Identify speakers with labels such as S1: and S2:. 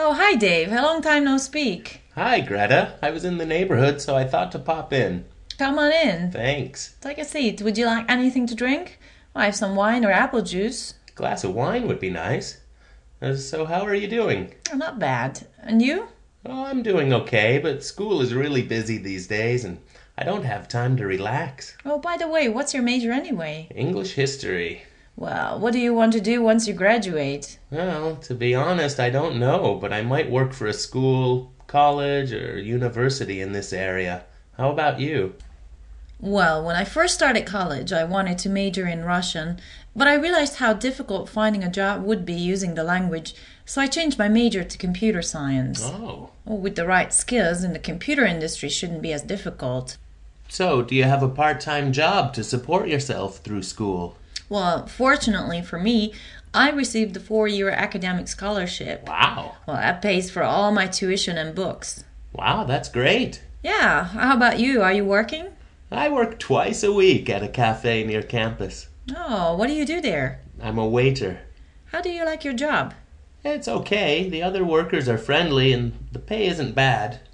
S1: Oh, hi, Dave. A long time no speak.
S2: Hi, Greta. I was in the neighborhood, so I thought to pop in.
S1: Come on in.
S2: Thanks.
S1: Take a seat. Would you like anything to drink? I have some wine or apple juice.
S2: A glass of wine would be nice. So, how are you doing?
S1: Oh, not bad. And you?
S2: Oh, I'm doing okay, but school is really busy these days, and I don't have time to relax.
S1: Oh, by the way, what's your major anyway?
S2: English history.
S1: Well, what do you want to do once you graduate?
S2: Well, to be honest, I don't know, but I might work for a school, college, or university in this area. How about you?
S1: Well, when I first started college, I wanted to major in Russian, but I realized how difficult finding a job would be using the language, so I changed my major to computer science.
S2: Oh.
S1: Well, with the right skills, in the computer industry shouldn't be as difficult.
S2: So, do you have a part-time job to support yourself through school?
S1: Well, fortunately for me, I received the 4-year academic scholarship.
S2: Wow.
S1: Well, that pays for all my tuition and books.
S2: Wow, that's great.
S1: Yeah, how about you? Are you working?
S2: I work twice a week at a cafe near campus.
S1: Oh, what do you do there?
S2: I'm a waiter.
S1: How do you like your job?
S2: It's okay. The other workers are friendly and the pay isn't bad.